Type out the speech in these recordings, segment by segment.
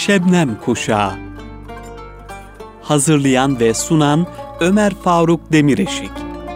Şebnem Kuşağı. Hazırlayan ve sunan Ömer Faruk Demireşik.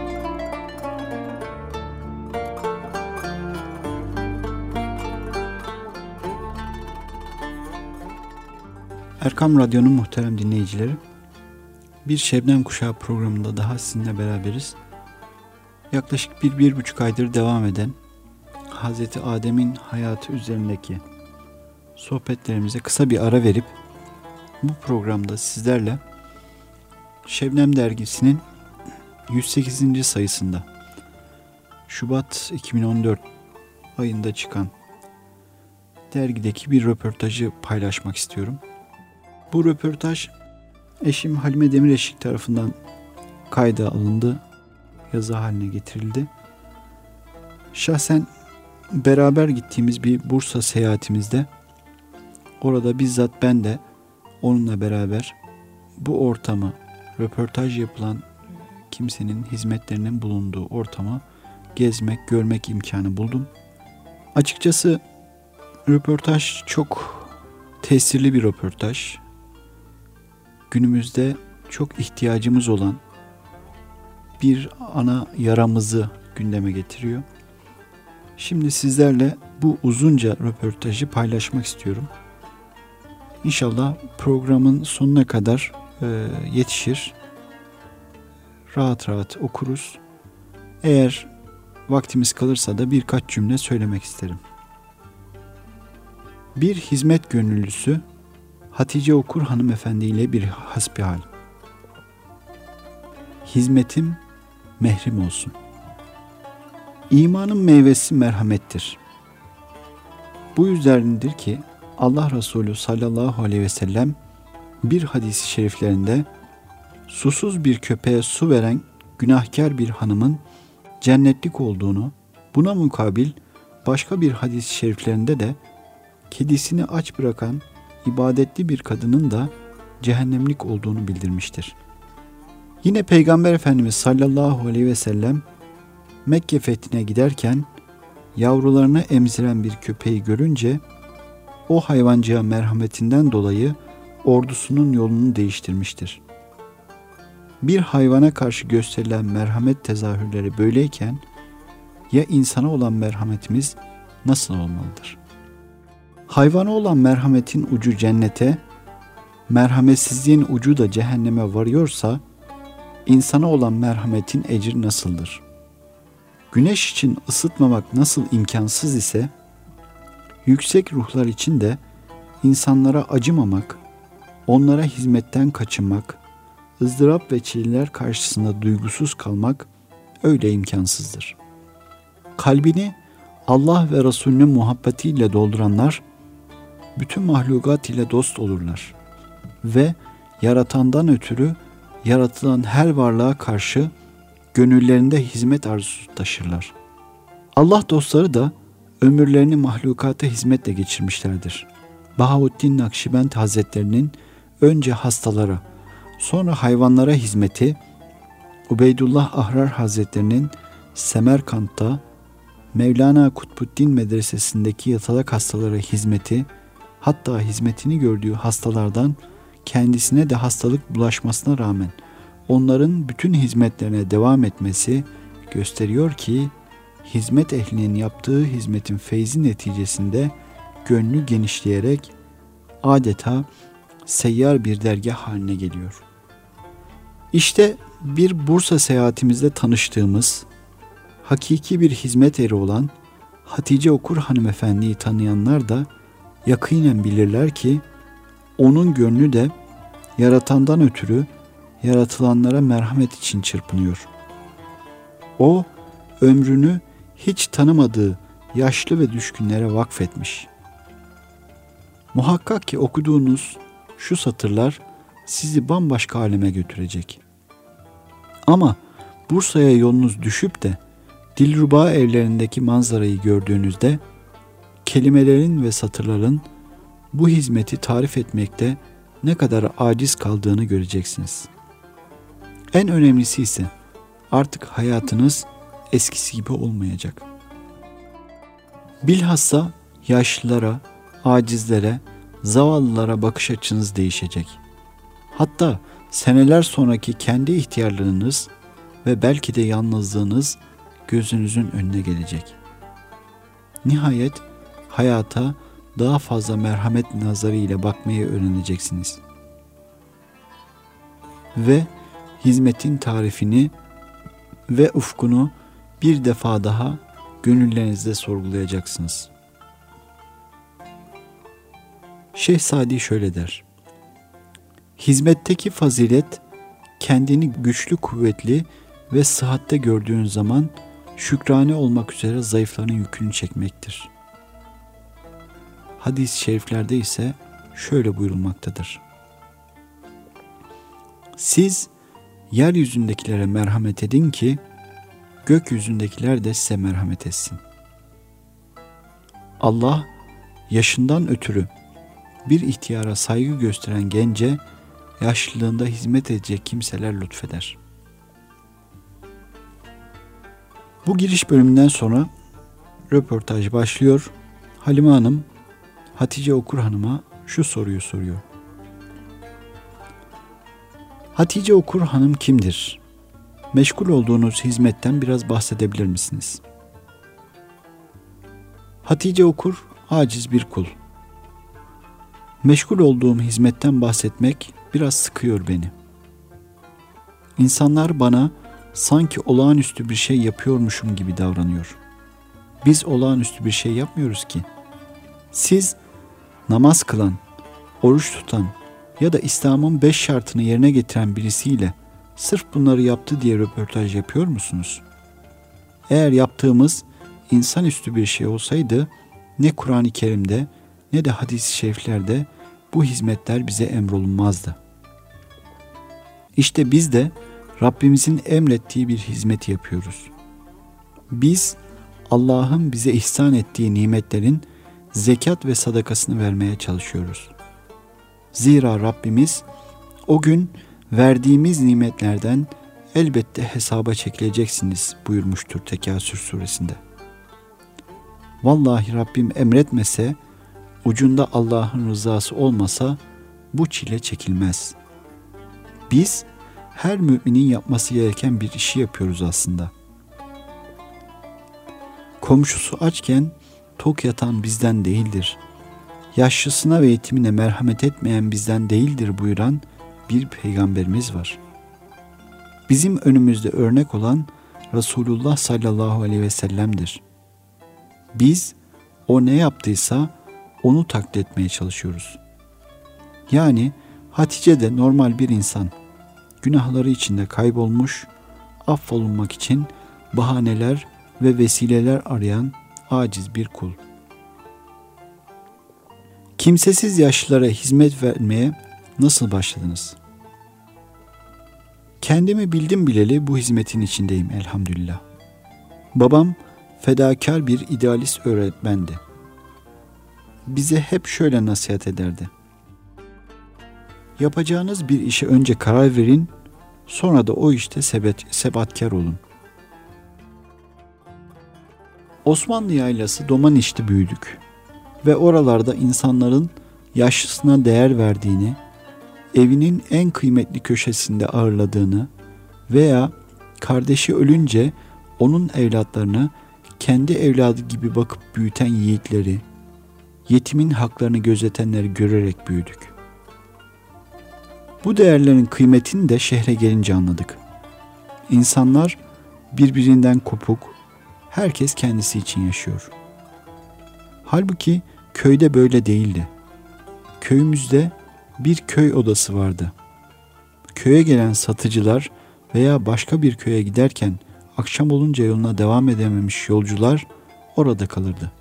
Erkam Radyo'nun muhterem dinleyicileri, bir Şebnem Kuşağı programında daha sizinle beraberiz. Yaklaşık 1-1,5 aydır devam eden Hazreti Adem'in hayatı üzerindeki sohbetlerimize kısa bir ara verip bu programda sizlerle Şebnem Dergisi'nin 108. sayısında Şubat 2014 ayında çıkan dergideki bir röportajı paylaşmak istiyorum. Bu röportaj eşim Halime Demireşik tarafından kayda alındı, yazı haline getirildi. Şahsen beraber gittiğimiz bir Bursa seyahatimizde orada bizzat ben de onunla beraber bu ortamı, röportaj yapılan kimsenin hizmetlerinin bulunduğu ortamı gezmek, görmek imkanı buldum. Açıkçası röportaj çok tesirli bir röportaj. Günümüzde çok ihtiyacımız olan bir ana yaramızı gündeme getiriyor. Şimdi sizlerle bu uzunca röportajı paylaşmak istiyorum. İnşallah programın sonuna kadar yetişir. Rahat rahat okuruz. Eğer vaktimiz kalırsa da birkaç cümle söylemek isterim. Bir hizmet gönüllüsü Hatice Okur hanımefendi ile bir hasbihal. Hizmetim mehrim olsun. İmanın meyvesi merhamettir. Bu yüzdendir ki Allah Resulü sallallahu aleyhi ve sellem bir hadisi şeriflerinde susuz bir köpeğe su veren günahkar bir hanımın cennetlik olduğunu, buna mukabil başka bir hadis-i şeriflerinde de kedisini aç bırakan ibadetli bir kadının da cehennemlik olduğunu bildirmiştir. Yine Peygamber Efendimiz sallallahu aleyhi ve sellem Mekke fethine giderken yavrularını emziren bir köpeği görünce o hayvancığa merhametinden dolayı ordusunun yolunu değiştirmiştir. Bir hayvana karşı gösterilen merhamet tezahürleri böyleyken ya insana olan merhametimiz nasıl olmalıdır? Hayvana olan merhametin ucu cennete, merhametsizliğin ucu da cehenneme varıyorsa insana olan merhametin ecri nasıldır? Güneş için ısıtmamak nasıl imkansız ise, yüksek ruhlar için de insanlara acımamak, onlara hizmetten kaçınmak, ızdırap ve çileler karşısında duygusuz kalmak öyle imkansızdır. Kalbini Allah ve Resulünün muhabbetiyle dolduranlar, bütün mahlukat ile dost olurlar ve yaratandan ötürü yaratılan her varlığa karşı gönüllerinde hizmet arzusu taşırlar. Allah dostları da ömürlerini mahlukata hizmetle geçirmişlerdir. Bahavuddin Nakşibend Hazretlerinin önce hastalara, sonra hayvanlara hizmeti, Ubeydullah Ahrar Hazretlerinin Semerkant'ta Mevlana Kutbuddin Medresesi'ndeki yatalak hastalara hizmeti, hatta hizmetini gördüğü hastalardan kendisine de hastalık bulaşmasına rağmen onların bütün hizmetlerine devam etmesi gösteriyor ki hizmet ehlinin yaptığı hizmetin feyzi neticesinde gönlü genişleyerek adeta seyyar bir dergah haline geliyor. İşte bir Bursa seyahatimizde tanıştığımız hakiki bir hizmet eri olan Hatice Okur hanımefendiyi tanıyanlar da yakinen bilirler ki onun gönlü de yaratandan ötürü yaratılanlara merhamet için çırpınıyor. O ömrünü hiç tanımadığı yaşlı ve düşkünlere vakfetmiş. Muhakkak ki okuduğunuz şu satırlar sizi bambaşka aleme götürecek. Ama Bursa'ya yolunuz düşüp de Dilruba evlerindeki manzarayı gördüğünüzde kelimelerin ve satırların bu hizmeti tarif etmekte ne kadar aciz kaldığını göreceksiniz. En önemlisi ise artık hayatınız eskisi gibi olmayacak. Bilhassa yaşlılara, acizlere, zavallılara bakış açınız değişecek. Hatta seneler sonraki kendi ihtiyarlığınız ve belki de yalnızlığınız gözünüzün önüne gelecek. Nihayet hayata daha fazla merhamet nazarı ile bakmayı öğreneceksiniz. Ve hizmetin tarifini ve ufkunu bir defa daha gönüllerinizde sorgulayacaksınız. Şeyh Sadi şöyle der: hizmetteki fazilet, kendini güçlü, kuvvetli ve sıhhatte gördüğün zaman şükrane olmak üzere zayıfların yükünü çekmektir. Hadis-i şeriflerde ise şöyle buyurulmaktadır: siz yeryüzündekilere merhamet edin ki gökyüzündekiler de size merhamet etsin. Allah yaşından ötürü bir ihtiyara saygı gösteren gence yaşlılığında hizmet edecek kimseler lütfeder. Bu giriş bölümünden sonra röportaj başlıyor. Halime Hanım Hatice Okur Hanım'a şu soruyu soruyor: Hatice Okur Hanım kimdir? Meşgul olduğunuz hizmetten biraz bahsedebilir misiniz? Hatice Okur aciz bir kul. Meşgul olduğum hizmetten bahsetmek biraz sıkıyor beni. İnsanlar bana sanki olağanüstü bir şey yapıyormuşum gibi davranıyor. Biz olağanüstü bir şey yapmıyoruz ki. Siz namaz kılan, oruç tutan ya da İslam'ın 5 şartını yerine getiren birisiyle sırf bunları yaptı diye röportaj yapıyor musunuz? Eğer yaptığımız insanüstü bir şey olsaydı ne Kur'an-ı Kerim'de ne de hadis-i şeriflerde bu hizmetler bize emrolunmazdı. İşte biz de Rabbimizin emrettiği bir hizmeti yapıyoruz. Biz Allah'ın bize ihsan ettiği nimetlerin zekat ve sadakasını vermeye çalışıyoruz. Zira Rabbimiz o gün verdiğimiz nimetlerden elbette hesaba çekileceksiniz buyurmuştur Tekasür suresinde. Vallahi Rabbim emretmese, ucunda Allah'ın rızası olmasa bu çile çekilmez. Biz her müminin yapması gereken bir işi yapıyoruz aslında. Komşusu açken tok yatan bizden değildir. Yaşlısına ve yetimine merhamet etmeyen bizden değildir buyuran bir peygamberimiz var. Bizim önümüzde örnek olan Resulullah sallallahu aleyhi ve sellem'dir. Biz o ne yaptıysa onu taklit etmeye çalışıyoruz. Yani Hatice de normal bir insan. Günahları içinde kaybolmuş, affolunmak için bahaneler ve vesileler arayan aciz bir kul. Kimsesiz yaşlılara hizmet vermeye nasıl başladınız? Kendimi bildim bileli bu hizmetin içindeyim elhamdülillah. Babam fedakar bir idealist öğretmendi. Bize hep şöyle nasihat ederdi: yapacağınız bir işe önce karar verin, sonra da o işte sebatkar olun. Osmanlı yaylası Domaniş'te büyüdük ve oralarda insanların yaşlısına değer verdiğini, evinin en kıymetli köşesinde ağırladığını veya kardeşi ölünce onun evlatlarını kendi evladı gibi bakıp büyüten yiğitleri, yetimin haklarını gözetenleri görerek büyüdük. Bu değerlerin kıymetini de şehre gelince anladık. İnsanlar birbirinden kopuk, herkes kendisi için yaşıyor. Halbuki köyde böyle değildi. Köyümüzde bir köy odası vardı. Köye gelen satıcılar veya başka bir köye giderken akşam olunca yoluna devam edememiş yolcular orada kalırdı.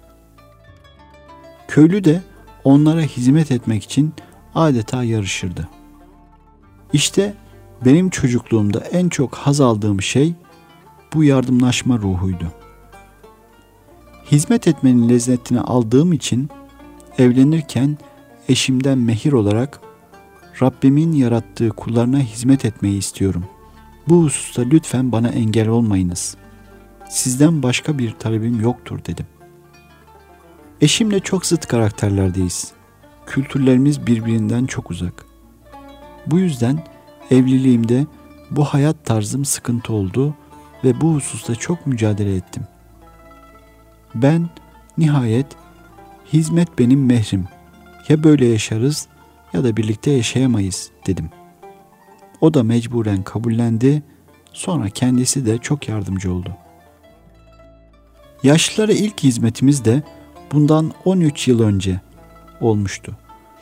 Köylü de onlara hizmet etmek için adeta yarışırdı. İşte benim çocukluğumda en çok haz aldığım şey bu yardımlaşma ruhuydu. Hizmet etmenin lezzetini aldığım için evlenirken eşimden mehir olarak Rabbimin yarattığı kullarına hizmet etmeyi istiyorum. Bu hususta lütfen bana engel olmayınız. Sizden başka bir talebim yoktur dedim. Eşimle çok zıt karakterlerdeyiz. Kültürlerimiz birbirinden çok uzak. Bu yüzden evliliğimde bu hayat tarzım sıkıntı oldu ve bu hususta çok mücadele ettim. Ben nihayet hizmet benim mehrim. Ya böyle yaşarız ya da birlikte yaşayamayız dedim. O da mecburen kabullendi. Sonra kendisi de çok yardımcı oldu. Yaşlılara ilk hizmetimiz de bundan 13 yıl önce olmuştu.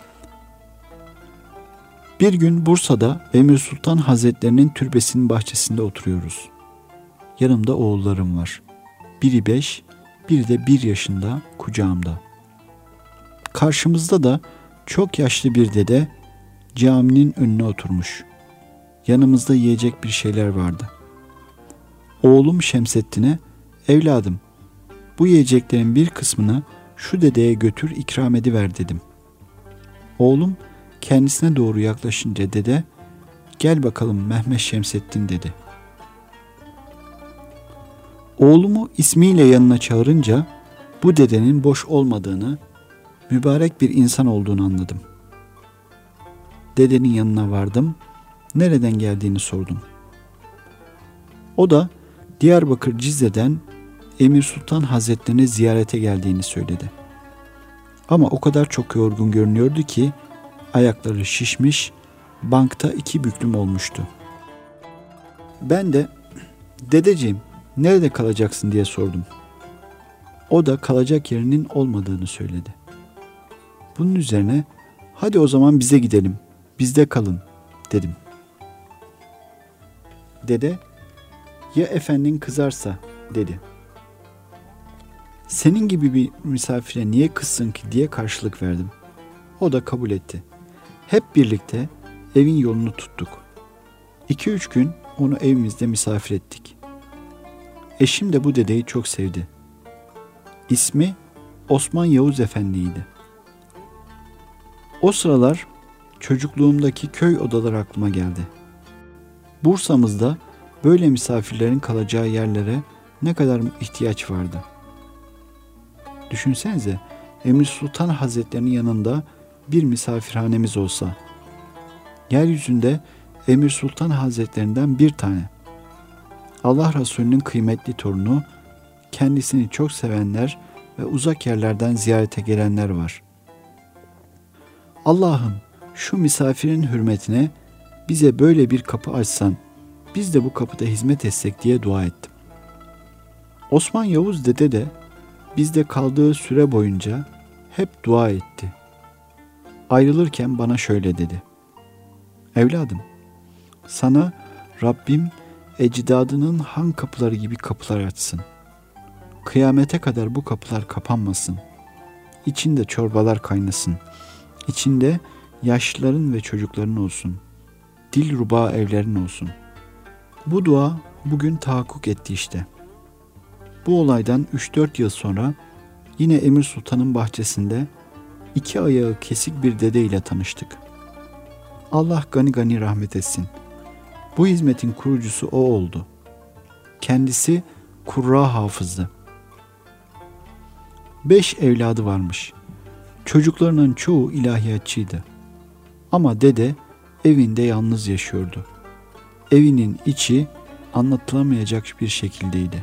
Bir gün Bursa'da Emir Sultan Hazretlerinin türbesinin bahçesinde oturuyoruz. Yanımda oğullarım var. Biri 5, biri de 1 yaşında kucağımda. Karşımızda da çok yaşlı bir dede caminin önüne oturmuş. Yanımızda yiyecek bir şeyler vardı. Oğlum Şemsettin'e, "Evladım, bu yiyeceklerin bir kısmını şu dedeye götür ikram ediver" dedim. Oğlum kendisine doğru yaklaşınca dede, "Gel bakalım Mehmet Şemsettin" dedi. Oğlumu ismiyle yanına çağırınca bu dedenin boş olmadığını, mübarek bir insan olduğunu anladım. Dedenin yanına vardım, nereden geldiğini sordum. O da Diyarbakır Cizre'den Emir Sultan Hazretlerine ziyarete geldiğini söyledi. Ama o kadar çok yorgun görünüyordu ki ayakları şişmiş, bankta 2 büklüm olmuştu. Ben de, "Dedeciğim, nerede kalacaksın?" diye sordum. O da kalacak yerinin olmadığını söyledi. Bunun üzerine, "Hadi o zaman bize gidelim, bizde kalın" dedim. Dede, "Ya efendin kızarsa?" dedi. "Senin gibi bir misafire niye kızsın ki?" diye karşılık verdim. O da kabul etti. Hep birlikte evin yolunu tuttuk. 2-3 gün onu evimizde misafir ettik. Eşim de bu dedeyi çok sevdi. İsmi Osman Yavuz Efendi'ydi. O sıralar çocukluğumdaki köy odaları aklıma geldi. Bursa'mızda böyle misafirlerin kalacağı yerlere ne kadar ihtiyaç vardı. Düşünsenize, Emir Sultan Hazretlerinin yanında bir misafirhanemiz olsa. Yeryüzünde Emir Sultan Hazretlerinden bir tane. Allah Resulü'nün kıymetli torunu, kendisini çok sevenler ve uzak yerlerden ziyarete gelenler var. Allah'ım, şu misafirin hürmetine bize böyle bir kapı açsan, biz de bu kapıda hizmet etsek diye dua ettim. Osman Yavuz dede de bizde kaldığı süre boyunca hep dua etti. Ayrılırken bana şöyle dedi: "Evladım, sana Rabbim ecdadının han kapıları gibi kapılar açsın. Kıyamete kadar bu kapılar kapanmasın. İçinde çorbalar kaynasın. İçinde yaşlıların ve çocukların olsun. Dilruba evlerin olsun." Bu dua bugün tahakkuk etti işte. Bu olaydan 3-4 yıl sonra yine Emir Sultan'ın bahçesinde 2 ayağı kesik bir dede ile tanıştık. Allah gani gani rahmet etsin. Bu hizmetin kurucusu o oldu. Kendisi Kurra hafızdı. 5 evladı varmış. Çocuklarının çoğu ilahiyatçıydı. Ama dede evinde yalnız yaşıyordu. Evinin içi anlatılamayacak bir şekildeydi.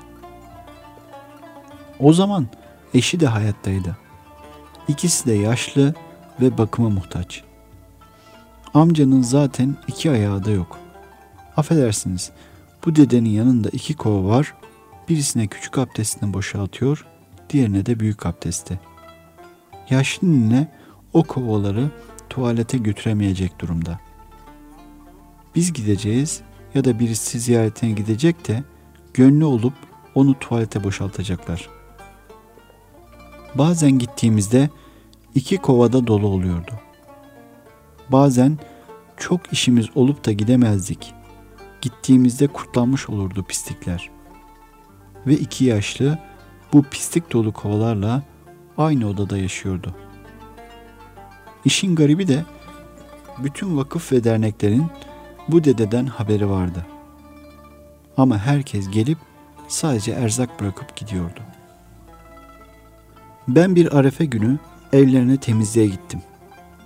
O zaman eşi de hayattaydı. İkisi de yaşlı ve bakıma muhtaç. Amcanın zaten 2 ayağı da yok. Affedersiniz, bu dedenin yanında 2 kova var. Birisine küçük abdestini boşaltıyor, diğerine de büyük abdesti. Yaşlı nine o kovaları tuvalete götüremeyecek durumda. Biz gideceğiz ya da birisi ziyaretine gidecek de gönlü olup onu tuvalete boşaltacaklar. Bazen gittiğimizde 2 kovada dolu oluyordu. Bazen çok işimiz olup da gidemezdik. Gittiğimizde kurtlanmış olurdu pislikler. Ve 2 yaşlı bu pislik dolu kovalarla aynı odada yaşıyordu. İşin garibi de bütün vakıf ve derneklerin bu dededen haberi vardı. Ama herkes gelip sadece erzak bırakıp gidiyordu. Ben bir Arefe günü evlerine temizliğe gittim.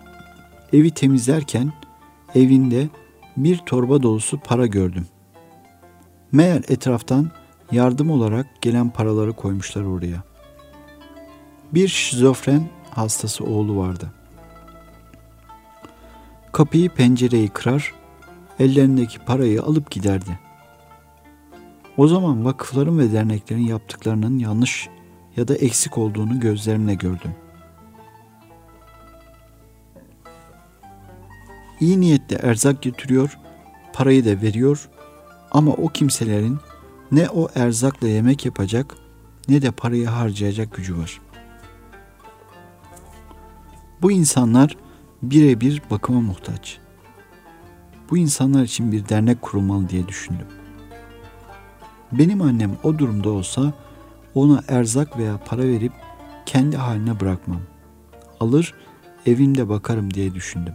Evi temizlerken evinde bir torba dolusu para gördüm. Meğer etraftan yardım olarak gelen paraları koymuşlar oraya. Bir şizofren hastası oğlu vardı. Kapıyı pencereyi kırar, ellerindeki parayı alıp giderdi. O zaman vakıfların ve derneklerin yaptıklarının yanlış ya da eksik olduğunu gözlerimle gördüm. İyi niyetle erzak götürüyor, parayı da veriyor ama o kimselerin ne o erzakla yemek yapacak ne de parayı harcayacak gücü var. Bu insanlar birebir bakıma muhtaç. Bu insanlar için bir dernek kurulmalı diye düşündüm. Benim annem o durumda olsa ona erzak veya para verip kendi haline bırakmam. Alır evimde bakarım diye düşündüm.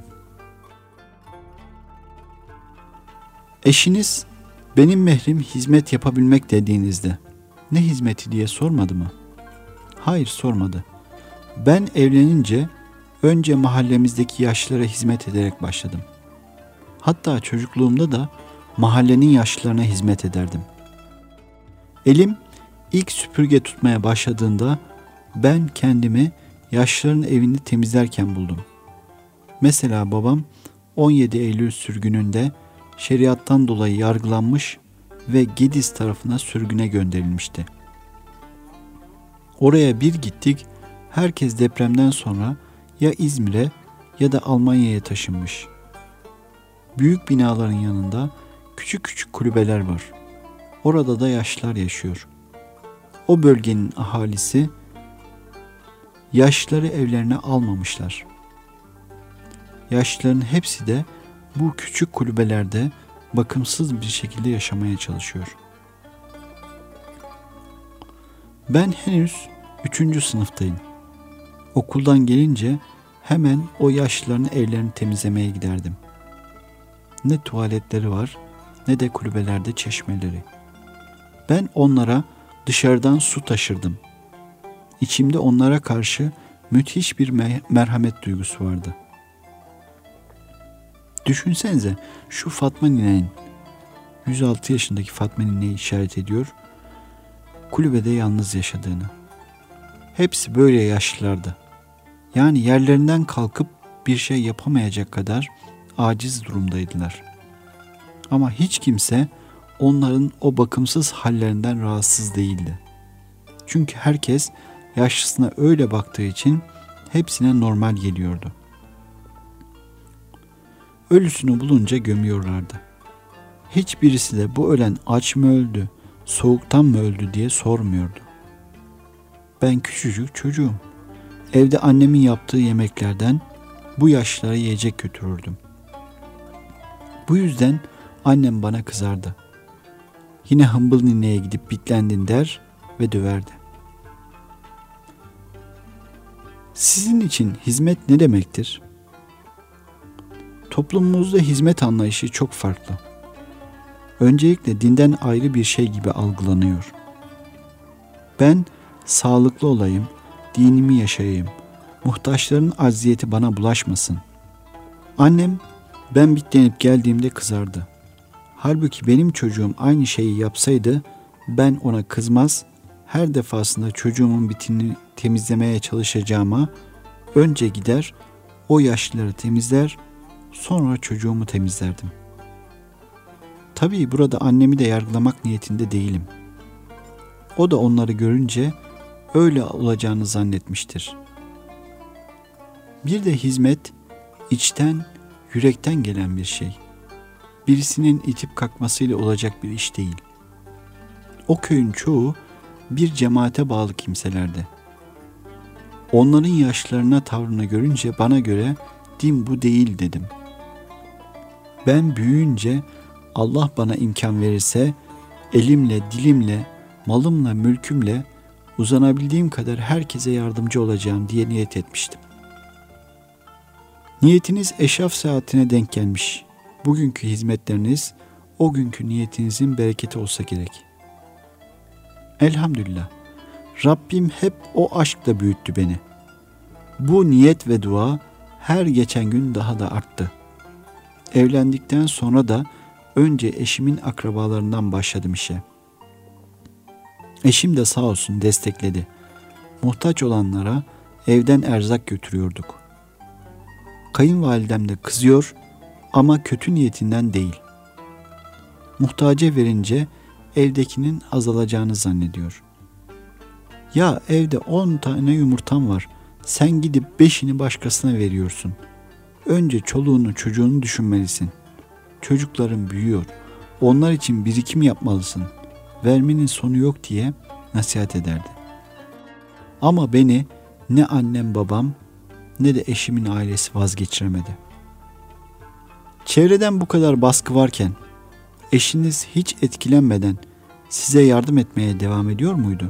Eşiniz benim mehrim hizmet yapabilmek dediğinizde ne hizmeti diye sormadı mı? Hayır, sormadı. Ben evlenince önce mahallemizdeki yaşlılara hizmet ederek başladım. Hatta çocukluğumda da mahallenin yaşlılarına hizmet ederdim. Elim ilk süpürge tutmaya başladığında ben kendimi yaşlıların evini temizlerken buldum. Mesela babam 17 Eylül sürgününde şeriattan dolayı yargılanmış ve Gediz tarafına sürgüne gönderilmişti. Oraya bir gittik, herkes depremden sonra ya İzmir'e ya da Almanya'ya taşınmış. Büyük binaların yanında küçük küçük kulübeler var. Orada da yaşlılar yaşıyor. O bölgenin ahalisi yaşlıları evlerine almamışlar. Yaşlıların hepsi de bu küçük kulübelerde bakımsız bir şekilde yaşamaya çalışıyor. Ben henüz 3. sınıftayım. Okuldan gelince hemen o yaşlıların evlerini temizlemeye giderdim. Ne tuvaletleri var ne de kulübelerde çeşmeleri. Ben onlara dışarıdan su taşırdım. İçimde onlara karşı müthiş bir merhamet duygusu vardı. Düşünsenize şu Fatma ninenin, 106 yaşındaki Fatma nineyi işaret ediyor, kulübede yalnız yaşadığını. Hepsi böyle yaşlılardı. Yani yerlerinden kalkıp bir şey yapamayacak kadar aciz durumdaydılar. Ama hiç kimse onların o bakımsız hallerinden rahatsız değildi. Çünkü herkes yaşlısına öyle baktığı için hepsine normal geliyordu. Ölüsünü bulunca gömüyorlardı. Hiçbirisi de bu ölen aç mı öldü, soğuktan mı öldü diye sormuyordu. Ben küçücük çocuğum. Evde annemin yaptığı yemeklerden bu yaşlılara yiyecek götürürdüm. Bu yüzden annem bana kızardı. Yine hımbıl nineye gidip bitlendin der ve döverdi. Sizin için hizmet ne demektir? Toplumumuzda hizmet anlayışı çok farklı. Öncelikle dinden ayrı bir şey gibi algılanıyor. Ben sağlıklı olayım, dinimi yaşayayım, muhtaçların acziyeti bana bulaşmasın. Annem ben bitlenip geldiğimde kızardı. Halbuki benim çocuğum aynı şeyi yapsaydı ben ona kızmaz, her defasında çocuğumun bitini temizlemeye çalışacağıma önce gider o yaşlıları temizler, sonra çocuğumu temizlerdim. Tabii burada annemi de yargılamak niyetinde değilim. O da onları görünce öyle olacağını zannetmiştir. Bir de hizmet içten, yürekten gelen bir şey. Birisinin itip kalkmasıyla olacak bir iş değil. O köyün çoğu bir cemaate bağlı kimselerdi. Onların yaşlarına tavrını görünce bana göre din bu değil dedim. Ben büyüyünce Allah bana imkan verirse elimle, dilimle, malımla, mülkümle uzanabildiğim kadar herkese yardımcı olacağım diye niyet etmiştim. Niyetiniz eşraf saatine denk gelmiş. Bugünkü hizmetleriniz o günkü niyetinizin bereketi olsa gerek. Elhamdülillah. Rabbim hep o aşkla büyüttü beni. Bu niyet ve dua her geçen gün daha da arttı. Evlendikten sonra da önce eşimin akrabalarından başladım işe. Eşim de sağ olsun destekledi. Muhtaç olanlara evden erzak götürüyorduk. Kayınvalidem de kızıyor ama kötü niyetinden değil. Muhtaca verince evdekinin azalacağını zannediyor. Ya evde 10 tane yumurtam var. Sen gidip 5'ini başkasına veriyorsun. Önce çoluğunu çocuğunu düşünmelisin. Çocukların büyüyor. Onlar için birikim yapmalısın. Vermenin sonu yok diye nasihat ederdi. Ama beni ne annem babam ne de eşimin ailesi vazgeçiremedi. Çevreden bu kadar baskı varken eşiniz hiç etkilenmeden size yardım etmeye devam ediyor muydu?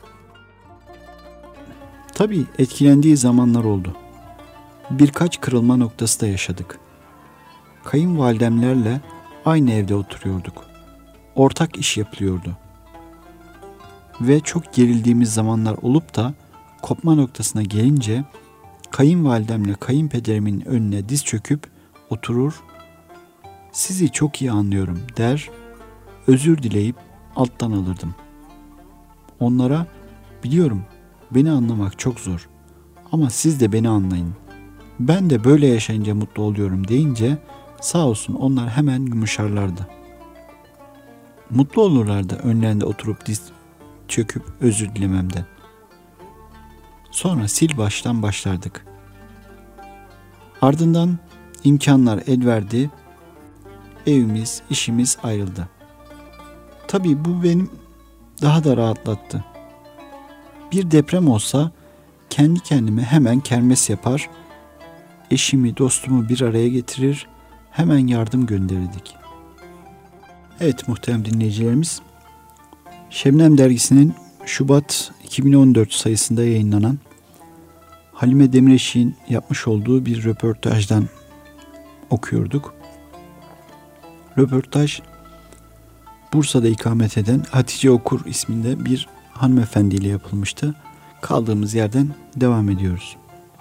Tabii etkilendiği zamanlar oldu. Birkaç kırılma noktası da yaşadık. Kayınvalidemlerle aynı evde oturuyorduk. Ortak iş yapılıyordu. Ve çok gerildiğimiz zamanlar olup da kopma noktasına gelince kayınvalidemle kayınpederimin önüne diz çöküp oturur, "Sizi çok iyi anlıyorum" der, özür dileyip alttan alırdım. Onlara "Biliyorum, beni anlamak çok zor ama siz de beni anlayın. Ben de böyle yaşayınca mutlu oluyorum" deyince sağ olsun onlar hemen yumuşarlardı. Mutlu olurlardı önlerinde oturup diz çöküp özür dilememden. Sonra sil baştan başlardık. Ardından imkanlar el verdi, evimiz, işimiz ayrıldı. Tabii bu benim daha da rahatlattı. Bir deprem olsa kendi kendime hemen kermes yapar, eşimi, dostumu bir araya getirir, hemen yardım gönderirdik. Evet muhterem dinleyicilerimiz, Şebnem dergisinin Şubat 2014 sayısında yayınlanan Halime Demireşik'in yapmış olduğu bir röportajdan okuyorduk. Röportaj Bursa'da ikamet eden Hatice Okur isminde bir hanımefendiyle yapılmıştı. Kaldığımız yerden devam ediyoruz.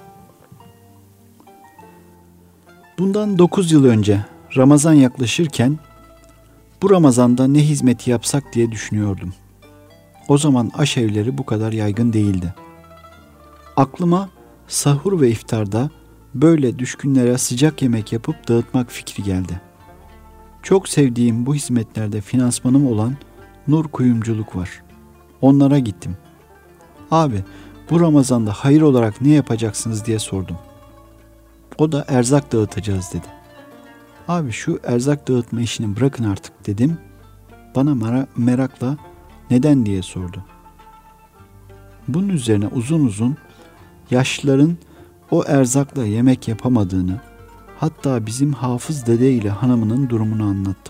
Bundan 9 yıl önce Ramazan yaklaşırken bu Ramazan'da ne hizmeti yapsak diye düşünüyordum. O zaman aşevleri bu kadar yaygın değildi. Aklıma sahur ve iftarda böyle düşkünlere sıcak yemek yapıp dağıtmak fikri geldi. Çok sevdiğim bu hizmetlerde finansmanım olan Nur Kuyumculuk var. Onlara gittim. "Abi, bu Ramazan'da hayır olarak ne yapacaksınız?" diye sordum. O da "Erzak dağıtacağız" dedi. "Abi şu erzak dağıtma işini bırakın artık" dedim. Bana merakla "Neden?" diye sordu. Bunun üzerine uzun uzun yaşlıların o erzakla yemek yapamadığını, hatta bizim Hafız dede ile hanımının durumunu anlattım.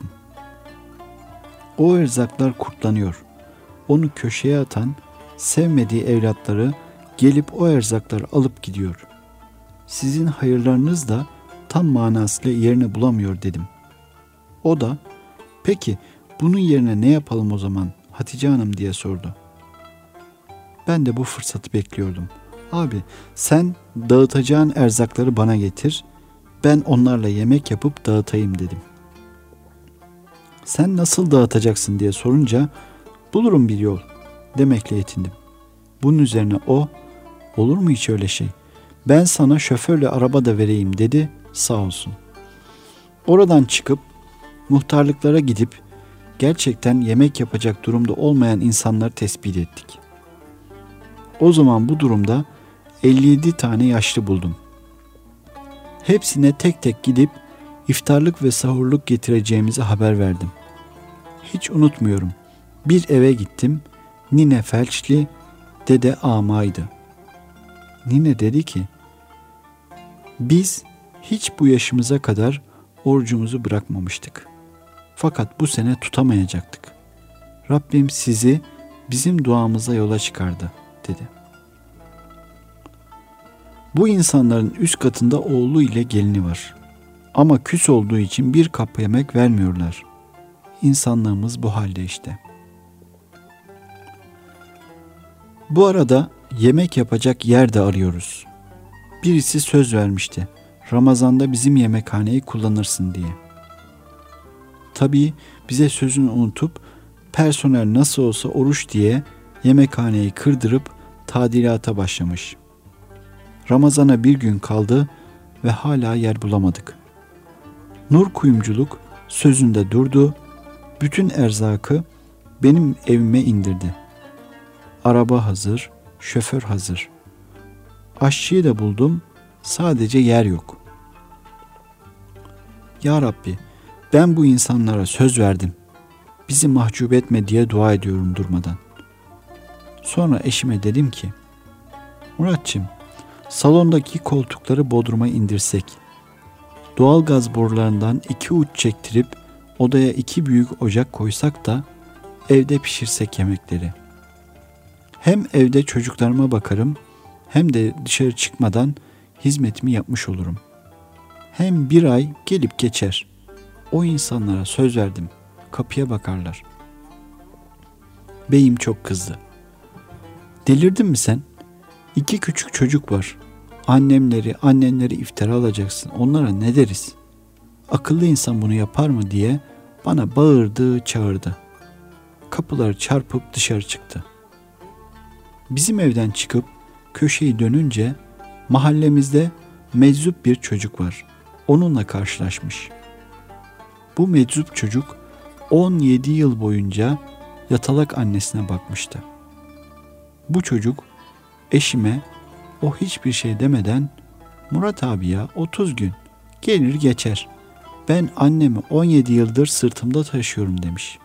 O erzaklar kurtlanıyor. Onu köşeye atan, sevmediği evlatları gelip o erzakları alıp gidiyor. Sizin hayırlarınız da tam manasıyla yerini bulamıyor dedim. O da "Peki bunun yerine ne yapalım o zaman Hatice Hanım?" diye sordu. Ben de bu fırsatı bekliyordum. "Abi sen dağıtacağın erzakları bana getir, ben onlarla yemek yapıp dağıtayım" dedim. "Sen nasıl dağıtacaksın?" diye sorunca "Bulurum bir yol" demekle yetindim. Bunun üzerine o "Olur mu hiç öyle şey? Ben sana şoförle araba da vereyim" dedi, sağ olsun. Oradan çıkıp muhtarlıklara gidip gerçekten yemek yapacak durumda olmayan insanları tespit ettik. O zaman bu durumda 57 tane yaşlı buldum. Hepsine tek tek gidip iftarlık ve sahurluk getireceğimizi haber verdim. Hiç unutmuyorum. Bir eve gittim. Nine felçli, dede amaydı. Nine dedi ki, "Biz hiç bu yaşımıza kadar orucumuzu bırakmamıştık. Fakat bu sene tutamayacaktık. Rabbim sizi bizim duamıza yola çıkardı" dedi. Bu insanların üst katında oğlu ile gelini var. Ama küs olduğu için bir kap yemek vermiyorlar. İnsanlığımız bu halde işte. Bu arada yemek yapacak yer de arıyoruz. Birisi söz vermişti. Ramazan'da bizim yemekhaneyi kullanırsın diye. Tabii bize sözünü unutup personel nasıl olsa oruç diye yemekhaneyi kırdırıp tadilata başlamış. Ramazan'a bir gün kaldı ve hala yer bulamadık. Nur Kuyumculuk sözünde durdu, bütün erzakı benim evime indirdi. Araba hazır, şoför hazır. Aşçıyı da buldum, sadece yer yok. Ya Rabbi, ben bu insanlara söz verdim. Bizi mahcup etme diye dua ediyorum durmadan. Sonra eşime dedim ki, Muratçım, salondaki koltukları bodruma indirsek, doğalgaz borularından 2 uç çektirip odaya 2 büyük ocak koysak da evde pişirsek yemekleri. Hem evde çocuklarıma bakarım, hem de dışarı çıkmadan hizmetimi yapmış olurum. Hem bir ay gelip geçer. O insanlara söz verdim. Kapıya bakarlar. Beyim çok kızdı. Delirdin mi sen? 2 küçük çocuk var. Annenleri iftara alacaksın. Onlara ne deriz? Akıllı insan bunu yapar mı diye bana bağırdı, çağırdı. Kapıları çarpıp dışarı çıktı. Bizim evden çıkıp köşeyi dönünce mahallemizde meczup bir çocuk var. Onunla karşılaşmış. Bu meczup çocuk 17 yıl boyunca yatalak annesine bakmıştı. Bu çocuk eşime o hiçbir şey demeden Murat abi ya 30 gün gelir geçer. Ben annemi 17 yıldır sırtımda taşıyorum demiş.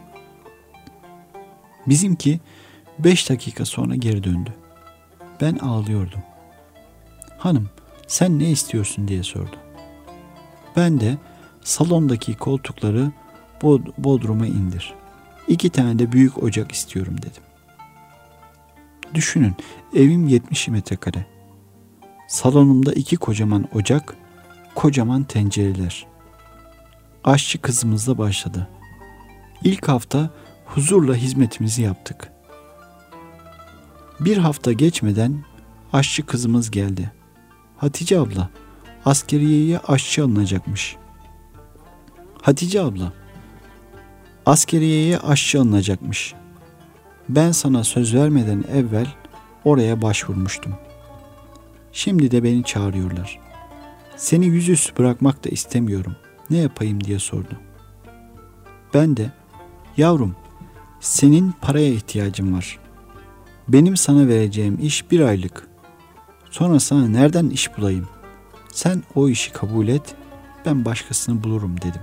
Bizimki 5 dakika sonra geri döndü. Ben ağlıyordum. Hanım sen ne istiyorsun diye sordu. Ben de salondaki koltukları bodruma indir. 2 tane de büyük ocak istiyorum dedim. Düşünün evim 70 metrekare. Salonumda 2 kocaman ocak, kocaman tencereler. Aşçı kızımızla başladı. İlk hafta huzurla hizmetimizi yaptık. Bir hafta geçmeden aşçı kızımız geldi. Hatice abla, askeriyeye aşçı alınacakmış. Hatice abla, askeriyeye aşçı alınacakmış. Ben sana söz vermeden evvel oraya başvurmuştum. Şimdi de beni çağırıyorlar. Seni yüzüstü bırakmak da istemiyorum. Ne yapayım diye sordu. Ben de, yavrum, senin paraya ihtiyacın var. Benim sana vereceğim iş 1 aylık. Sonra sana nereden iş bulayım? Sen o işi kabul et, ben başkasını bulurum dedim.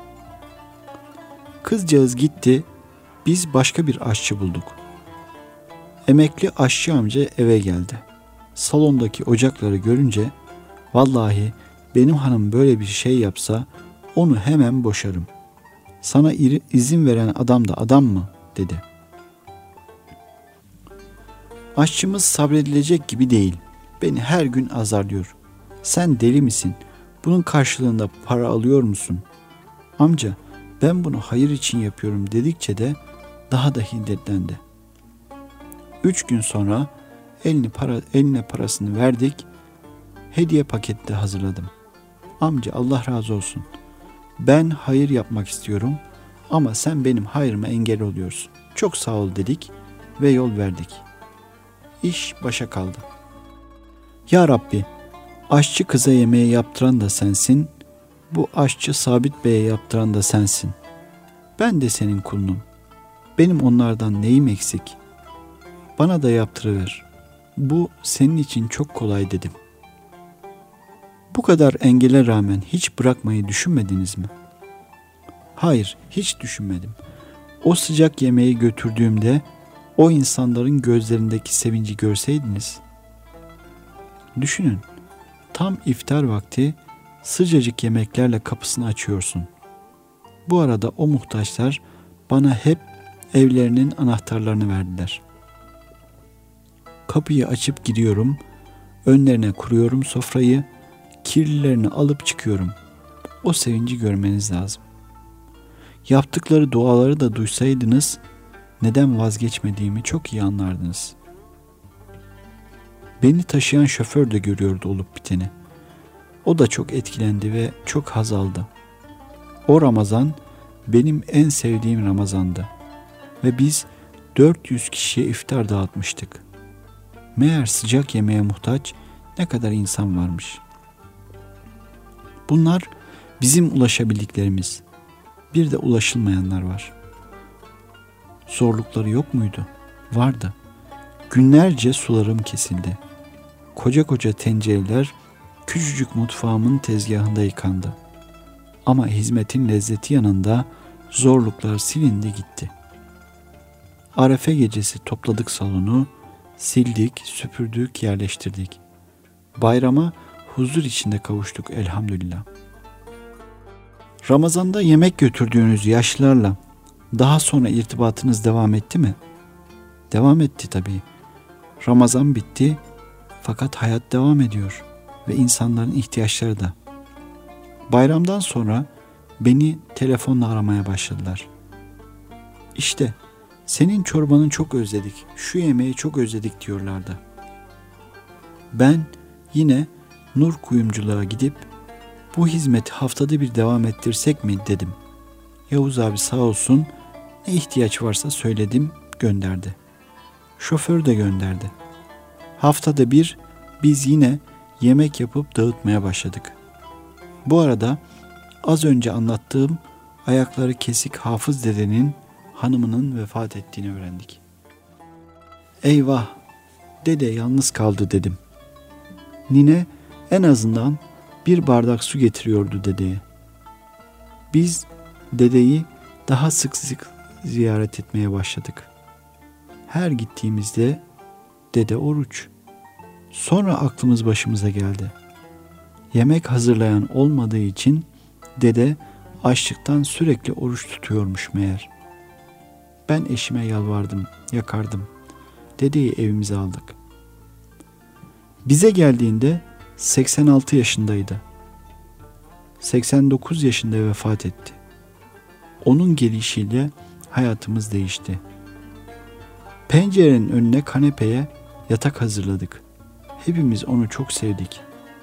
Kızcağız gitti, biz başka bir aşçı bulduk. Emekli aşçı amca eve geldi. Salondaki ocakları görünce, vallahi benim hanım böyle bir şey yapsa onu hemen boşarım. Sana izin veren adam da adam mı? Dedi. Aşçımız sabredilecek gibi değil. Beni her gün azarlıyor. Sen deli misin? Bunun karşılığında para alıyor musun? Amca ben bunu hayır için yapıyorum dedikçe de daha da hiddetlendi. 3 gün sonra eline parasını verdik. Hediye paketi de hazırladım. Amca Allah razı olsun. Ben hayır yapmak istiyorum ama sen benim hayrıma engel oluyorsun. Çok sağ ol dedik ve yol verdik. İş başa kaldı. Ya Rabbi, aşçı kıza yemeği yaptıran da sensin, bu aşçı Sabit Bey'e yaptıran da sensin. Ben de senin kulunum. Benim onlardan neyim eksik? Bana da yaptırıver. Bu senin için çok kolay dedim. Bu kadar engele rağmen hiç bırakmayı düşünmediniz mi? Hayır, hiç düşünmedim. O sıcak yemeği götürdüğümde o insanların gözlerindeki sevinci görseydiniz. Düşünün, tam iftar vakti sıcacık yemeklerle kapısını açıyorsun. Bu arada o muhtaçlar bana hep evlerinin anahtarlarını verdiler. Kapıyı açıp gidiyorum, önlerine kuruyorum sofrayı, kirlilerini alıp çıkıyorum. O sevinci görmeniz lazım. Yaptıkları duaları da duysaydınız, neden vazgeçmediğimi çok iyi anlardınız. Beni taşıyan şoför de görüyordu olup biteni. O da çok etkilendi ve çok haz aldı. O Ramazan benim en sevdiğim Ramazandı ve biz 400 kişiye iftar dağıtmıştık. Meğer sıcak yemeğe muhtaç ne kadar insan varmış. Bunlar bizim ulaşabildiklerimiz. Bir de ulaşılmayanlar var. Zorlukları yok muydu? Vardı. Günlerce sularım kesildi. Koca koca tencereler küçücük mutfağımın tezgahında yıkandı. Ama hizmetin lezzeti yanında zorluklar silindi gitti. Arefe gecesi topladık salonu, sildik, süpürdük, yerleştirdik. Bayrama huzur içinde kavuştuk elhamdülillah. Ramazan'da yemek götürdüğünüz yaşlılarla daha sonra irtibatınız devam etti mi? Devam etti tabii. Ramazan bitti fakat hayat devam ediyor ve insanların ihtiyaçları da. Bayramdan sonra beni telefonla aramaya başladılar. İşte senin çorbanı çok özledik, şu yemeği çok özledik diyorlardı. Ben yine Nur Kuyumculuğa gidip bu hizmeti haftada bir devam ettirsek mi dedim. Yavuz abi sağ olsun ne ihtiyaç varsa söyledim, gönderdi. Şoför de gönderdi. Haftada bir biz yine yemek yapıp dağıtmaya başladık. Bu arada az önce anlattığım ayakları kesik Hafız dedenin hanımının vefat ettiğini öğrendik. Eyvah, dede yalnız kaldı dedim. Nine en azından bir bardak su getiriyordu dedeye. Biz dedeyi daha sık sık ziyaret etmeye başladık. Her gittiğimizde dede oruç. Sonra aklımız başımıza geldi. Yemek hazırlayan olmadığı için dede açlıktan sürekli oruç tutuyormuş meğer. Ben eşime yalvardım, yakardım. Dedeyi evimize aldık. Bize geldiğinde 86 yaşındaydı. 89 yaşında vefat etti. Onun gelişiyle hayatımız değişti. Pencerenin önüne kanepeye yatak hazırladık. Hepimiz onu çok sevdik.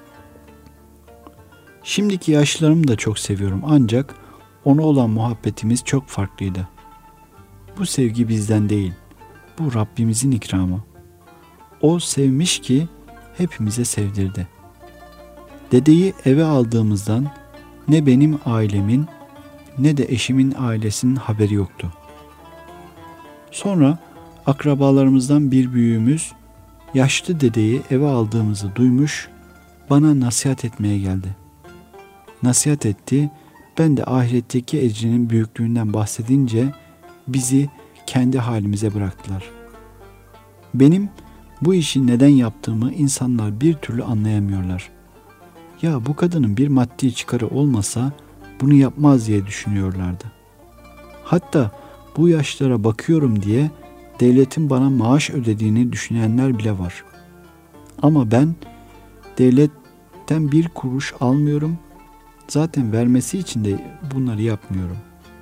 Şimdiki yaşlarımı da çok seviyorum ancak ona olan muhabbetimiz çok farklıydı. Bu sevgi bizden değil, bu Rabbimizin ikramı. O sevmiş ki hepimize sevdirdi. Dedeyi eve aldığımızdan ne benim ailemin ne de eşimin ailesinin haberi yoktu. Sonra akrabalarımızdan bir büyüğümüz yaşlı dedeyi eve aldığımızı duymuş, bana nasihat etmeye geldi. Nasihat etti, ben de ahiretteki ecrinin büyüklüğünden bahsedince bizi kendi halimize bıraktılar. Benim bu işi neden yaptığımı insanlar bir türlü anlayamıyorlar. Ya bu kadının bir maddi çıkarı olmasa bunu yapmaz diye düşünüyorlardı. Hatta bu yaşlara bakıyorum diye devletin bana maaş ödediğini düşünenler bile var. Ama ben devletten bir kuruş almıyorum. Zaten vermesi için de bunları yapmıyorum.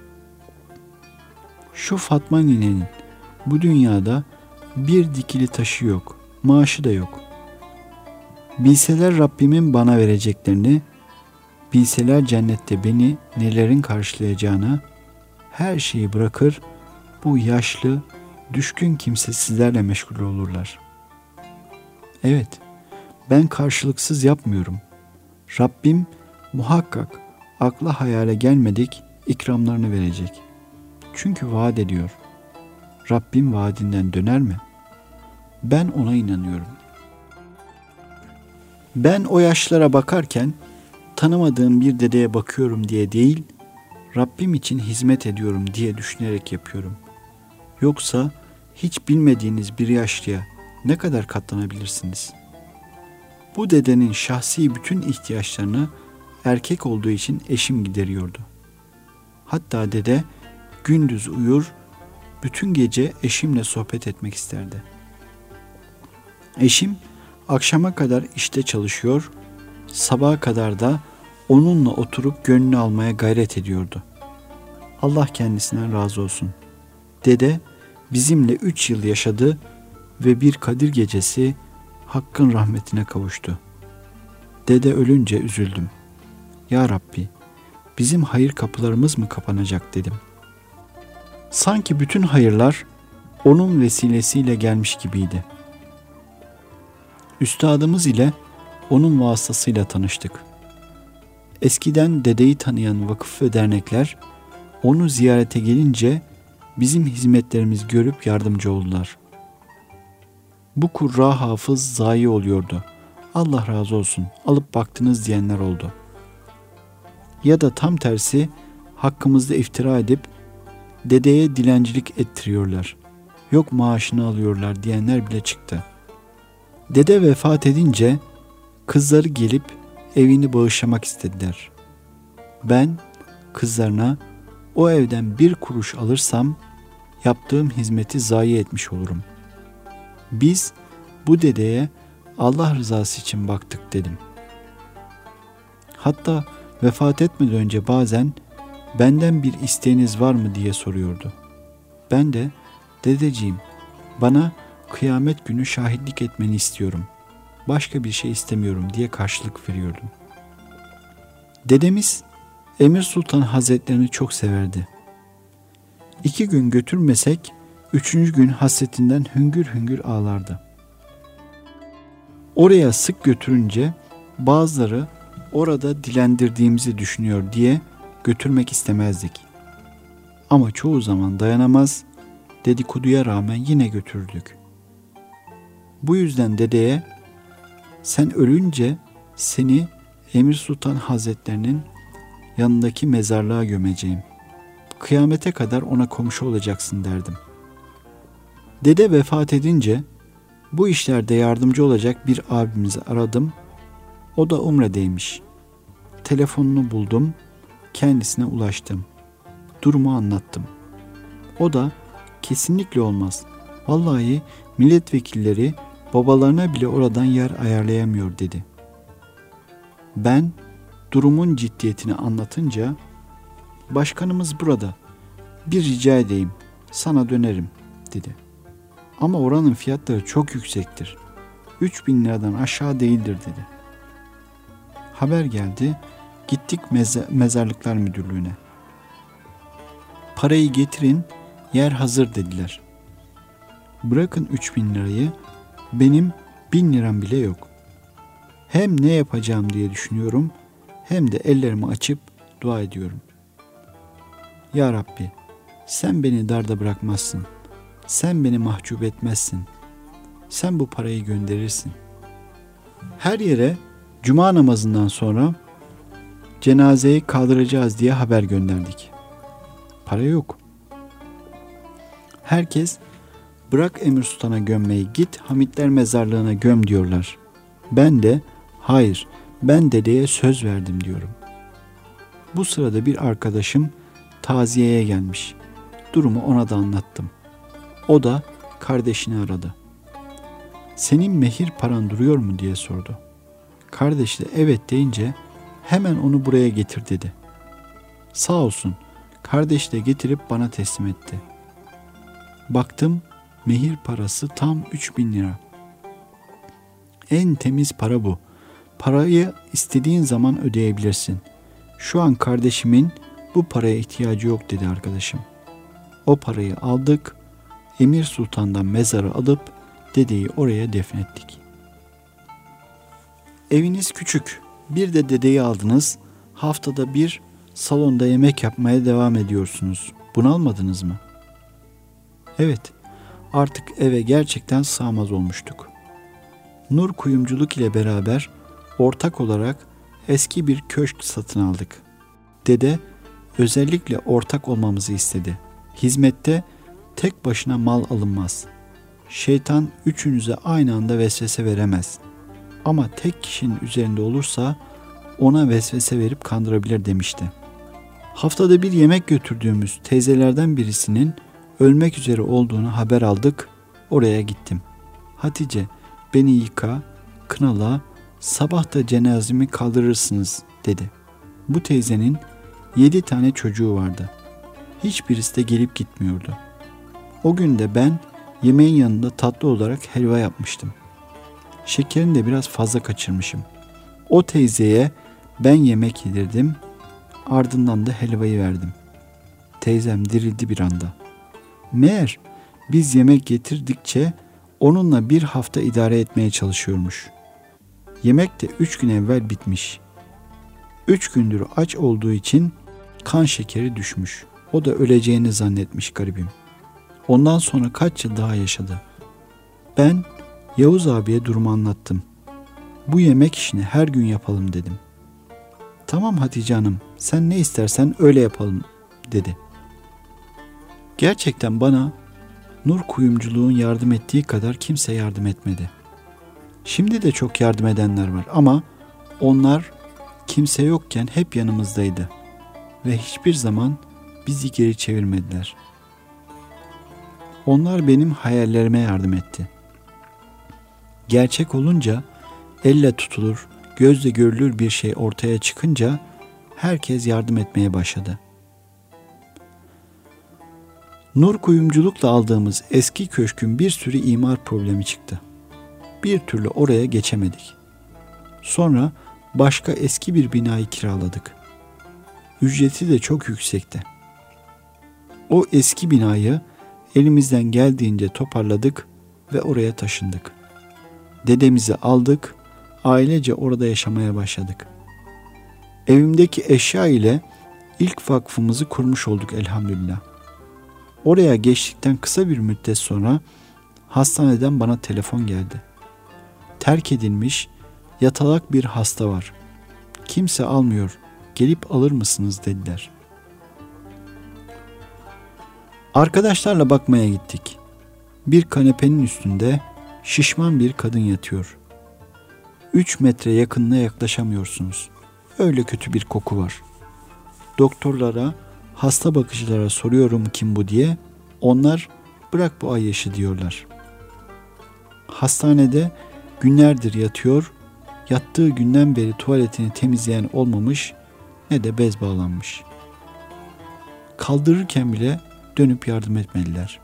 Şu Fatma ninenin bu dünyada bir dikili taşı yok, maaşı da yok. Bilseler Rabbimin bana vereceklerini, bilseler cennette beni nelerin karşılayacağını, her şeyi bırakır, bu yaşlı, düşkün kimsesizlerle meşgul olurlar. Evet, ben karşılıksız yapmıyorum. Rabbim muhakkak akla hayale gelmedik ikramlarını verecek. Çünkü vaat ediyor. Rabbim vaadinden döner mi? Ben ona inanıyorum. Ben o yaşlara bakarken tanımadığım bir dedeye bakıyorum diye değil, Rabbim için hizmet ediyorum diye düşünerek yapıyorum. Yoksa hiç bilmediğiniz bir yaşlıya ne kadar katlanabilirsiniz? Bu dedenin şahsi bütün ihtiyaçlarını erkek olduğu için eşim gideriyordu. Hatta dede gündüz uyur, bütün gece eşimle sohbet etmek isterdi. Eşim akşama kadar işte çalışıyor, sabaha kadar da onunla oturup gönlünü almaya gayret ediyordu. Allah kendisinden razı olsun. Dede bizimle 3 yıl yaşadı ve bir Kadir gecesi Hakk'ın rahmetine kavuştu. Dede ölünce üzüldüm. Ya Rabbi, bizim hayır kapılarımız mı kapanacak dedim. Sanki bütün hayırlar onun vesilesiyle gelmiş gibiydi. Üstadımız ile onun vasıtasıyla tanıştık. Eskiden dedeyi tanıyan vakıf ve dernekler onu ziyarete gelince bizim hizmetlerimizi görüp yardımcı oldular. Bu kurra hafız zayi oluyordu. Allah razı olsun, alıp baktınız diyenler oldu. Ya da tam tersi hakkımızda iftira edip dedeye dilencilik ettiriyorlar. Yok maaşını alıyorlar diyenler bile çıktı. Dede vefat edince kızları gelip evini bağışlamak istediler. Ben kızlarına o evden bir kuruş alırsam yaptığım hizmeti zayi etmiş olurum. Biz bu dedeye Allah rızası için baktık dedim. Hatta vefat etmeden önce bazen benden bir isteğiniz var mı diye soruyordu. Ben de dedeciğim bana kıyamet günü şahitlik etmeni istiyorum. Başka bir şey istemiyorum diye karşılık veriyordum. Dedemiz Emir Sultan Hazretlerini çok severdi. 2 gün götürmesek 3. gün hasretinden hüngür hüngür ağlardı. Oraya sık götürünce bazıları orada dilendirdiğimizi düşünüyor diye götürmek istemezdik. Ama çoğu zaman dayanamaz, dedikoduya rağmen yine götürdük. Bu yüzden dedeye sen ölünce seni Emir Sultan Hazretlerinin yanındaki mezarlığa gömeceğim. Kıyamete kadar ona komşu olacaksın derdim. Dede vefat edince bu işlerde yardımcı olacak bir abimizi aradım. O da Umre'deymiş. Telefonunu buldum, kendisine ulaştım. Durumu anlattım. O da kesinlikle olmaz. Vallahi milletvekilleri babalarına bile oradan yer ayarlayamıyor dedi. Ben durumun ciddiyetini anlatınca başkanımız burada. Bir rica edeyim, sana dönerim dedi. Ama oranın fiyatları çok yüksektir. 3.000 liradan aşağı değildir dedi. Haber geldi, gittik mezarlıklar müdürlüğüne. Parayı getirin, yer hazır dediler. Bırakın 3.000 lirayı, benim 1.000 liram bile yok. Hem ne yapacağım diye düşünüyorum, hem de ellerimi açıp dua ediyorum. Ya Rabbi, sen beni darda bırakmazsın. Sen beni mahcup etmezsin. Sen bu parayı gönderirsin. Her yere cuma namazından sonra cenazeyi kaldıracağız diye haber gönderdik. Para yok. Herkes bırak Emir Sultan'a gömmeyi, git Hamitler mezarlığına göm diyorlar. Ben de hayır, ben dedeye söz verdim diyorum. Bu sırada bir arkadaşım taziyeye gelmiş. Durumu ona da anlattım. O da kardeşini aradı. Senin mehir paran duruyor mu diye sordu. Kardeş de evet deyince hemen onu buraya getir dedi. Sağ olsun kardeş de getirip bana teslim etti. Baktım mehir parası tam 3.000 lira. En temiz para bu. Parayı istediğin zaman ödeyebilirsin. Şu an kardeşimin bu paraya ihtiyacı yok dedi arkadaşım. O parayı aldık, Emir Sultan'dan mezarı alıp dedeyi oraya defnettik. Eviniz küçük, bir de dedeyi aldınız, haftada bir salonda yemek yapmaya devam ediyorsunuz. Bunalmadınız mı? Evet, artık eve gerçekten sığmaz olmuştuk. Nur Kuyumculuk ile beraber ortak olarak eski bir köşk satın aldık. Dede özellikle ortak olmamızı istedi. Hizmette tek başına mal alınmaz. Şeytan üçünüze aynı anda vesvese veremez. Ama tek kişinin üzerinde olursa ona vesvese verip kandırabilir demişti. Haftada bir yemek götürdüğümüz teyzelerden birisinin ölmek üzere olduğunu haber aldık. Oraya gittim. Hatice beni yıka, kınala, sabah da cenazemi kaldırırsınız dedi. Bu teyzenin 7 tane çocuğu vardı. Hiçbirisi de gelip gitmiyordu. O gün de ben yemeğin yanında tatlı olarak helva yapmıştım. Şekerini de biraz fazla kaçırmışım. O teyzeye ben yemek yedirdim, ardından da helvayı verdim. Teyzem dirildi bir anda. Meğer biz yemek getirdikçe onunla bir hafta idare etmeye çalışıyormuş. Yemek de 3 gün evvel bitmiş. 3 gündür aç olduğu için kan şekeri düşmüş. O da öleceğini zannetmiş garibim. Ondan sonra kaç yıl daha yaşadı. Ben Yavuz abiye durumu anlattım. Bu yemek işini her gün yapalım dedim. Tamam Hatice Hanım, sen ne istersen öyle yapalım dedi. Gerçekten bana nur kuyumculuğun yardım ettiği kadar kimse yardım etmedi. Şimdi de çok yardım edenler var ama onlar kimse yokken hep yanımızdaydı ve hiçbir zaman bizi geri çevirmediler. Onlar benim hayallerime yardım etti. Gerçek olunca, elle tutulur, gözle görülür bir şey ortaya çıkınca herkes yardım etmeye başladı. Nur kuyumculukla aldığımız eski köşkün bir sürü imar problemi çıktı. Bir türlü oraya geçemedik. Sonra başka eski bir binayı kiraladık. Ücreti de çok yüksekti. O eski binayı elimizden geldiğince toparladık ve oraya taşındık. Dedemizi aldık, ailece orada yaşamaya başladık. Evimdeki eşya ile ilk vakfımızı kurmuş olduk elhamdülillah. Oraya geçtikten kısa bir müddet sonra hastaneden bana telefon geldi. Terk edilmiş, yatalak bir hasta var. Kimse almıyor, gelip alır mısınız dediler. Arkadaşlarla bakmaya gittik. Bir kanepenin üstünde şişman bir kadın yatıyor. 3 metre yakınına yaklaşamıyorsunuz. Öyle kötü bir koku var. Doktorlara, hasta bakıcılara soruyorum kim bu diye. Onlar bırak bu ayyaşı diyorlar. Hastanede günlerdir yatıyor. Yattığı günden beri tuvaletini temizleyen olmamış ne de bez bağlanmış. Kaldırırken bile dönüp yardım etmediler.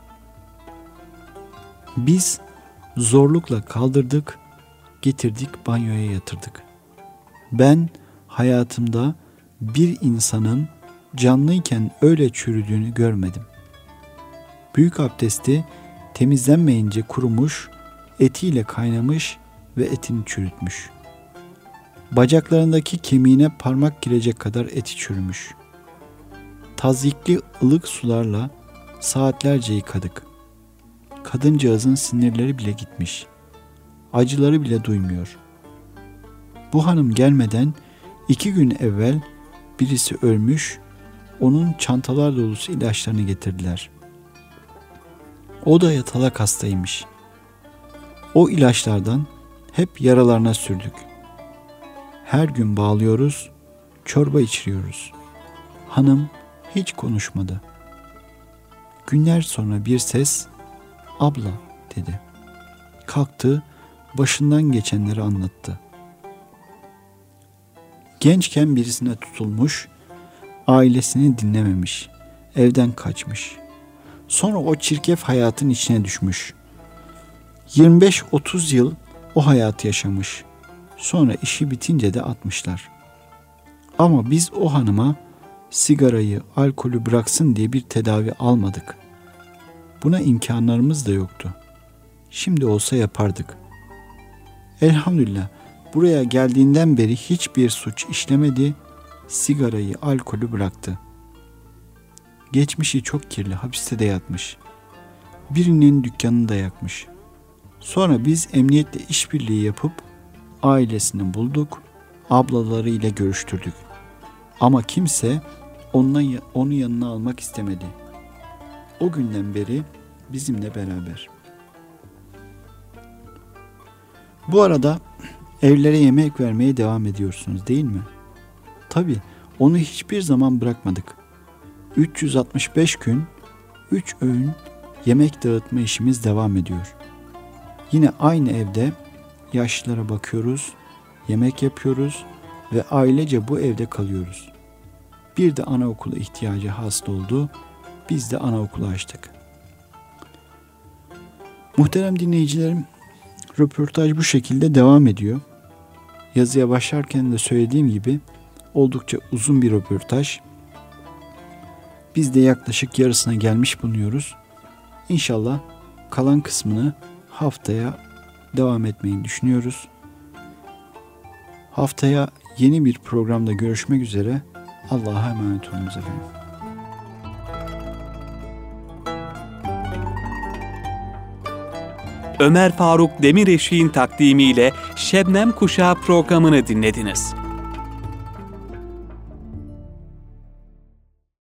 Biz zorlukla kaldırdık, getirdik banyoya yatırdık. Ben hayatımda bir insanın canlıyken öyle çürüdüğünü görmedim. Büyük abdesti temizlenmeyince kurumuş, etiyle kaynamış ve etini çürütmüş. Bacaklarındaki kemiğine parmak girecek kadar eti çürümüş. Tazyikli ılık sularla saatlerce yıkadık. Kadıncağızın sinirleri bile gitmiş. Acıları bile duymuyor. Bu hanım gelmeden 2 gün evvel birisi ölmüş, onun çantalar dolusu ilaçlarını getirdiler. O da yatalak hastaymış. O ilaçlardan hep yaralarına sürdük. Her gün bağlıyoruz, çorba içiriyoruz. Hanım hiç konuşmadı. Günler sonra bir ses, "Abla," dedi. Kalktı, başından geçenleri anlattı. Gençken birisine tutulmuş, ailesini dinlememiş, evden kaçmış. Sonra o çirkef hayatın içine düşmüş. 25-30 yıl o hayatı yaşamış. Sonra işi bitince de atmışlar. Ama biz o hanıma sigarayı, alkolü bıraksın diye bir tedavi almadık. Buna imkanlarımız da yoktu. Şimdi olsa yapardık. Elhamdülillah buraya geldiğinden beri hiçbir suç işlemedi, sigarayı, alkolü bıraktı. Geçmişi çok kirli, hapiste de yatmış. Birinin dükkanını da yakmış. Sonra biz emniyetle işbirliği yapıp ailesini bulduk, ablaları ile görüştürdük. Ama kimse onu yanına almak istemedi. O günden beri bizimle beraber. Bu arada evlere yemek vermeye devam ediyorsunuz değil mi? Tabii onu hiçbir zaman bırakmadık. 365 gün 3 öğün yemek dağıtma işimiz devam ediyor. Yine aynı evde yaşlılara bakıyoruz, yemek yapıyoruz ve ailece bu evde kalıyoruz. Bir de anaokulu ihtiyacı hasıl oldu. Biz de anaokulu açtık. Muhterem dinleyicilerim, röportaj bu şekilde devam ediyor. yazıya başlarken de söylediğim gibi oldukça uzun bir röportaj. Biz de yaklaşık yarısına gelmiş bulunuyoruz. İnşallah kalan kısmını haftaya devam etmeyi düşünüyoruz. Haftaya yeni bir programda görüşmek üzere. Allah'a emanet olunuz efendim. Ömer Faruk Demireşik'in takdimiyle Şebnem Kuşağı programını dinlediniz.